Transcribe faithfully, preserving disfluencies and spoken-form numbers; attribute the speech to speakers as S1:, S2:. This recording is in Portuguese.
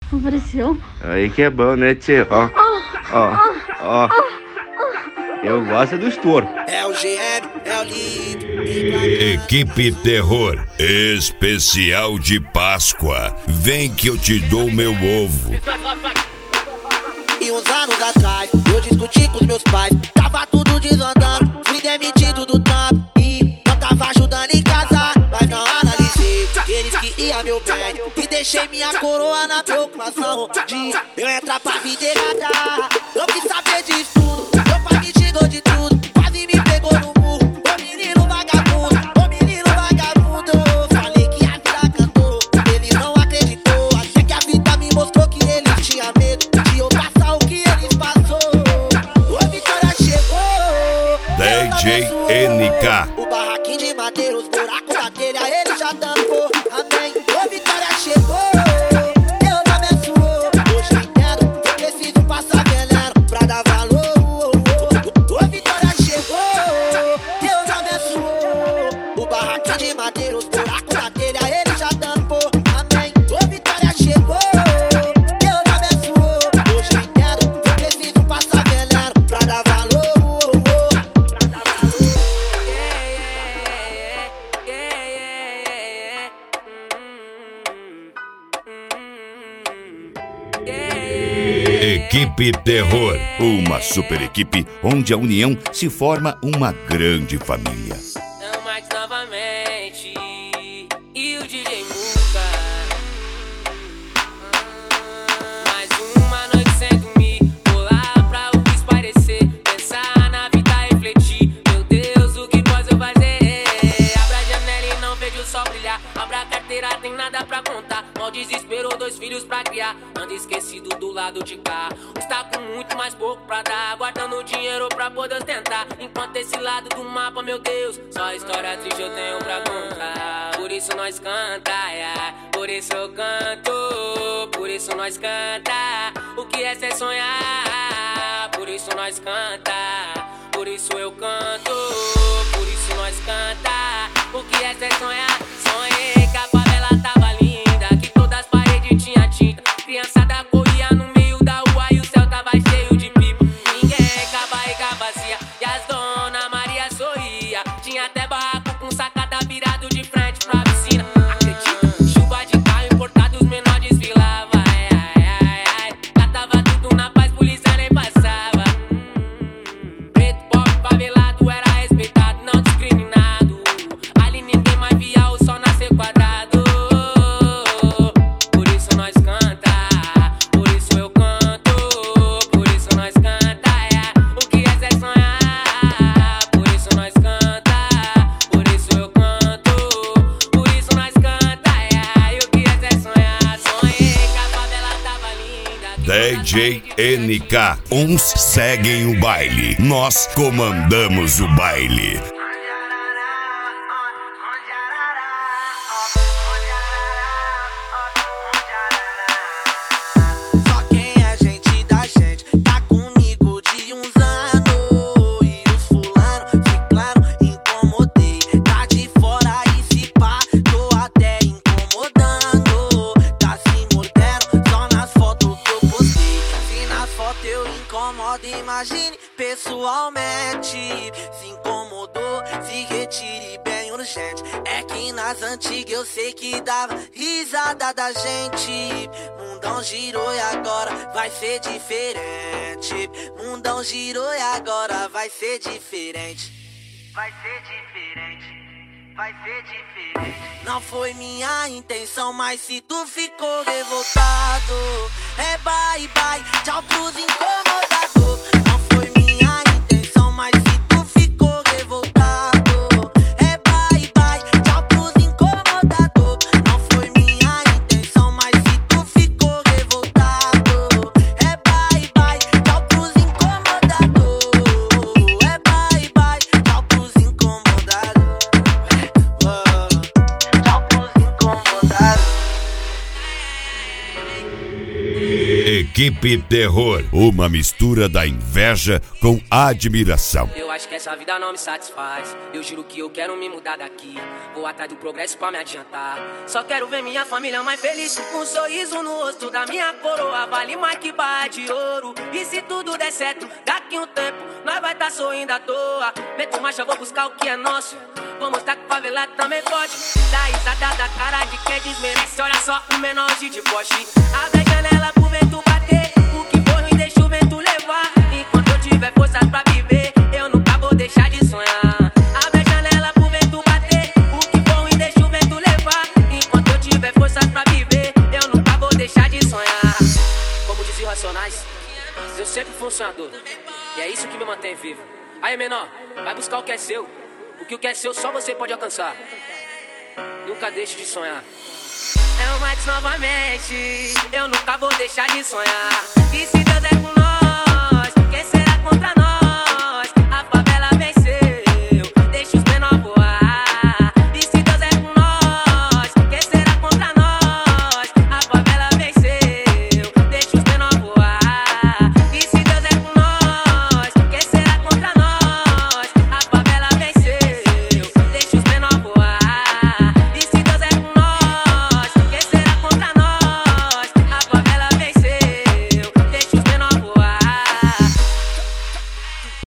S1: Apareceu.
S2: Aí que é bom, né, tio? Ó, ó, ó. Eu gosto dos touros.
S3: É o G M, é o Lido.
S4: Equipe Terror, especial de Páscoa. Vem que eu te dou meu ovo.
S3: E uns anos atrás, eu discuti com os meus pais. Tava tudo desandando, fui demitido do trampo. E não tava ajudando em casa, mas não analisei que eles queriam meu bem. E deixei minha coroa na preocupação de eu entrar pra vida errada. Eu quis saber disso tudo, meu pai me xingou de tudo. Quase me pegou no murro, ô menino vagabundo, ô menino vagabundo. Falei que a vida cantou, ele não acreditou. Até que a vida me mostrou que ele tinha medo de eu passar o que eles passou. Ô Vitória chegou,
S4: D J N K.
S3: o barraquinho de madeira, os buracos da telha, ele já tampou. Amém. Ô Vitória chegou, Deus abençoou. Hoje eu entendo que eu preciso passar veneno pra dar valor. Ô Vitória chegou, Deus abençoou. O barraquinho de madeira, os buracos da telha, ele já tampou. Amém. Ô Vitória chegou, Deus abençoou. Hoje eu entendo que eu preciso passar veneno pra dar valor.
S4: Equipe Terror, uma super equipe onde a união se forma uma grande família.
S5: Não mais novamente e o D J Muca. Mais uma noite sem dormir, vou lá pra o que esparecer. Pensar na vida, refletir. Meu Deus, o que posso fazer? Abra a janela e não vejo o sol brilhar. Abra a carteira, tem nada pra contar. Mal desespero, dois filhos pra criar. Ando esquecido do lado de cá. Está com muito mais pouco pra dar. Guardando dinheiro pra poder ostentar. Enquanto esse lado do mapa, meu Deus, só história triste eu tenho pra contar. Por isso nós canta, yeah. Por isso eu canto. Por isso nós canta. O que é ser sonhar? Por isso nós canta. Por isso eu canto. Por isso nós canta. O que é ser sonhar? Sonhei que a favela tava linda, que todas as paredes tinha tinta. Criançada corria no meio da rua e o céu tava cheio de pipa. Ninguém com a barriga vazia e as dona Maria sorria. Tinha até barraco com sacada virado de frente pra piscina. Acredita? Chuva de carro importado, os menores desfilavam. Ai, ai, ai, ai. Lá tava tudo na paz, polícia nem passava. Hum, preto, pobre, favelado era respeitado, não discriminado. Ali ninguém mais via o sol nascer quadrado. Por isso nós canta, por isso eu canto. Por isso nós canta, yeah. O que é ser sonhar? Por isso nós canta, por isso eu canto. Por isso nós canta, yeah. E o que é ser sonhar? Sonhei que a favela tava linda.
S4: D J N K. Uns seguem o baile, nós comandamos o baile.
S3: Só quem é gente da gente tá comigo de uns anos. E os fulano, ciclano, incomodei. Tá de fora e se pá, tô até incomodando. Tá se mordendo só nas fotos que eu postei. Se nas fotos eu incomodo, imagine pessoalmente. Se incomodou, se retire bem urgente. É que nas antigas eu sei que dava risada da gente. Mundão girou e agora vai ser diferente. Mundão girou e agora vai ser diferente. Vai ser diferente. Vai ser diferente. Não foi minha intenção, mas se tu ficou revoltado, é bye bye, tchau pros incomodadores. Não foi minha intenção, mas se tu ficou revoltado, é bye bye, tchau pros incomodadores. Não foi minha intenção, mas se tu ficou revoltado, é bye bye, tchau pros incomodadores. É bye bye, tchau pros incomodadores. Tchau pros incomodados.
S4: Equipe Terror, uma mistura da inveja com admiração.
S5: Eu acho que essa vida não me satisfaz. Eu juro que eu quero me mudar daqui. Vou atrás do progresso pra me adiantar. Só quero ver minha família mais feliz, com um sorriso no rosto da minha coroa. Vale mais que barra de ouro. E se tudo der certo, daqui um tempo nós vai tá sorrindo à toa. Meto marcha, vou buscar o que é nosso. Vou mostrar que o favelado também pode. Dá risada da cara de quem desmerece. Olha só o menorzinho de poste. Abre a janela pro vento bater. O que for ruim deixa o vento levar. Enquanto eu tiver forças pra viver, eu nunca vou deixar de sonhar. Abre a janela pro vento bater. O que for ruim deixa o vento levar. Enquanto eu tiver forças pra viver, eu nunca vou deixar de sonhar. Como dizia o Racionais, eu sempre fui um sonhador. E é isso que me mantém vivo. Aí, menor, vai buscar o que é seu. Porque o que é seu só você pode alcançar. Nunca deixe de sonhar. É o Max novamente. Eu nunca vou deixar de sonhar. E se Deus